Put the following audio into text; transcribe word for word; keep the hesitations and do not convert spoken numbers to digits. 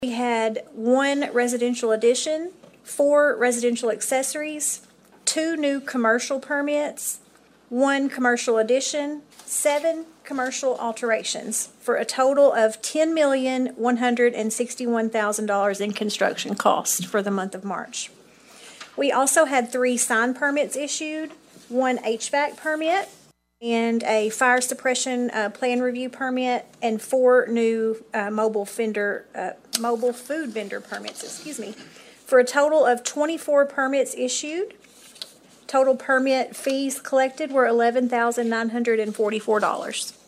We had one residential addition, four residential accessories, two new commercial permits, one commercial addition, seven commercial alterations, for a total of ten million, one hundred sixty-one thousand dollars in construction costs for the month of March. We also had three sign permits issued, one H V A C permit, and a fire suppression uh, plan review permit, and four new uh, mobile vendor, uh, mobile food vendor permits, excuse me, for a total of twenty-four permits issued. Total permit fees collected were eleven thousand nine hundred forty-four dollars.